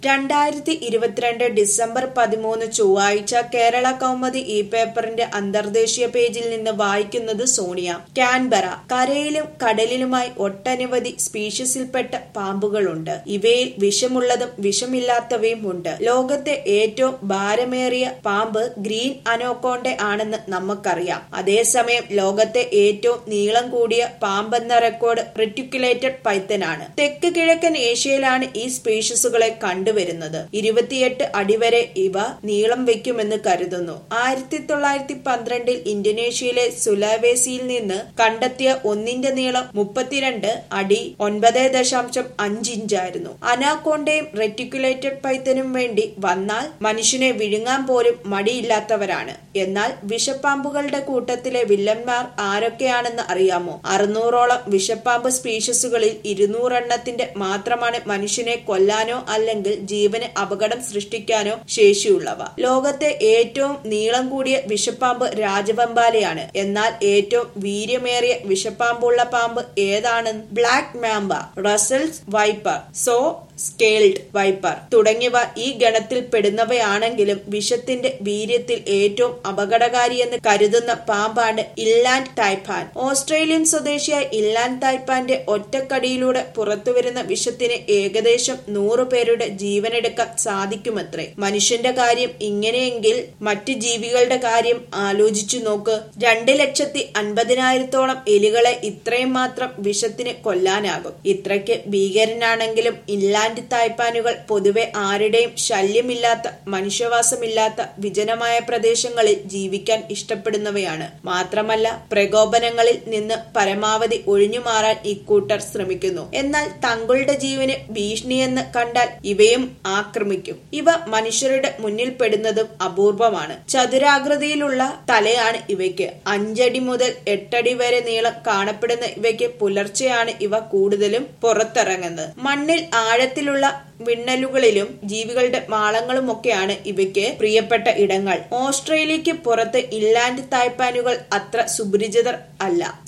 2022 December 13 ചൊവ്വാഴ്ച കേരള കൗമുദി ഈ പേപ്പറിന്റെ അന്തർദേശീയ പേജിൽ നിന്ന് വായിക്കുന്നത് സോണിയ. കാൻബറ. കരയിലും കടലിലുമായി ഒട്ടനവധി സ്പീഷീസിൽപ്പെട്ട പാമ്പുകളുണ്ട്. ഇവയിൽ വിഷമുള്ളതും വിഷമില്ലാത്തവയും ഉണ്ട്. ലോകത്തെ ഏറ്റവും ഭാരമേറിയ പാമ്പ് ഗ്രീൻ അനോക്കോണ്ട ആണെന്ന് നമുക്കറിയാം. അതേസമയം ലോകത്തെ ഏറ്റവും നീളം കൂടിയ പാമ്പെന്ന റെക്കോർഡ് റെറ്റിക്കുലേറ്റഡ് പൈത്തനാണ്. തെക്ക് കിഴക്കൻ ഏഷ്യയിലാണ് ഈ സ്പീഷീസുകളെ കണ്ടുവരുന്നത്. 28 അടി വരെ ഇവ നീളം വയ്ക്കുമെന്ന് കരുതുന്നു. 1912 ഇന്തോനേഷ്യയിലെ സുലാവേസിയിൽ നിന്ന് കണ്ടെത്തിയ ഒന്നിന്റെ നീളം 32 അടി 9.5 ഇഞ്ചായിരുന്നു. അനാക്കോണ്ടയും റെറ്റിക്കുലേറ്റഡ് പൈത്തനും വേണ്ടി വന്നാൽ മനുഷ്യനെ വിഴുങ്ങാൻ പോലും മടിയില്ലാത്തവരാണ്. എന്നാൽ വിഷപ്പാമ്പുകളുടെ കൂട്ടത്തിലെ വില്ലന്മാർ ആരൊക്കെയാണെന്ന് അറിയാമോ? 600ഓളം വിഷപ്പാമ്പ് സ്പീഷീസുകളിൽ 200 എണ്ണത്തിന്റെ മാത്രമാണ് മനുഷ്യനെ കൊല്ലാനോ അല്ലെങ്കിൽ ജീവന് അപകടം സൃഷ്ടിക്കാനോ ശേഷിയുള്ളവ. ലോകത്തെ ഏറ്റവും നീളം കൂടിയ വിഷപ്പാമ്പ് രാജവെമ്പാലയാണ്. എന്നാൽ ഏറ്റവും വീര്യമേറിയ വിഷപ്പാമ്പുള്ള പാമ്പ് ഏതാണ്? Black mamba, Russell's viper, saw scaled viper തുടങ്ങിയവ ഈ ഗണത്തിൽ പെടുന്നവയാണെങ്കിലും വിഷത്തിന്റെ വീര്യത്തിൽ ഏറ്റവും അപകടകാരിയെന്ന് കരുതുന്ന പാമ്പാണ് ഇൻലാൻഡ് തൈപ്പാൻ. ഓസ്ട്രേലിയൻ സ്വദേശിയായ ഇൻലാൻഡ് തൈപ്പാന്റെ ഒറ്റക്കടിയിലൂടെ പുറത്തുവരുന്ന വിഷത്തിന് ഏകദേശം 100 പേരുടെ ജീവനെടുക്കാൻ സാധിക്കുമത്രേ. മനുഷ്യന്റെ കാര്യം ഇങ്ങനെയെങ്കിൽ മറ്റു ജീവികളുടെ കാര്യം ആലോചിച്ചു നോക്ക്. 2,50,000-ഓളം എലികളെ ഇത്രയും മാത്രം വിഷത്തിന് കൊല്ലാനാകും. ഇത്രയ്ക്ക് ഭീകരനാണെങ്കിലും ഇൻലാൻഡ് തായ്പാനുകൾ പൊതുവെ ആരുടെയും ശല്യമില്ലാത്ത, മനുഷ്യവാസമില്ലാത്ത വിജനമായ പ്രദേശങ്ങളിൽ ജീവിക്കാൻ ഇഷ്ടപ്പെടുന്നവയാണ്. മാത്രമല്ല പ്രകോപനങ്ങളിൽ നിന്ന് പരമാവധി ഒഴിഞ്ഞുമാറാൻ ഇക്കൂട്ടർ ശ്രമിക്കുന്നു. എന്നാൽ തങ്ങളുടെ ജീവന് ഭീഷണിയെന്ന് കണ്ടാൽ ഇവയും ആക്രമിക്കും. ഇവ മനുഷ്യരുടെ മുന്നിൽ പെടുന്നതും അപൂർവമാണ്. ചതുരാകൃതിയിലുള്ള തലയാണ് ഇവയ്ക്ക്. 5 അടി മുതൽ 8 അടി വരെ നീളം കാണപ്പെടുന്ന ഇവയ്ക്ക് പുലർച്ചെയാണ് ഇവ കൂടുതലും പുറത്തിറങ്ങുന്നത്. മണ്ണിൽ ആഴത്തിലുള്ള വിണ്ണലുകളിലും ജീവികളുടെ മാളങ്ങളുമൊക്കെയാണ് ഇവയ്ക്ക് പ്രിയപ്പെട്ട ഇടങ്ങൾ. ഓസ്ട്രേലിയക്ക് പുറത്ത് ഇൻലാൻഡ് തായ്പാനുകൾ അത്ര സുപരിചിതർ അല്ല.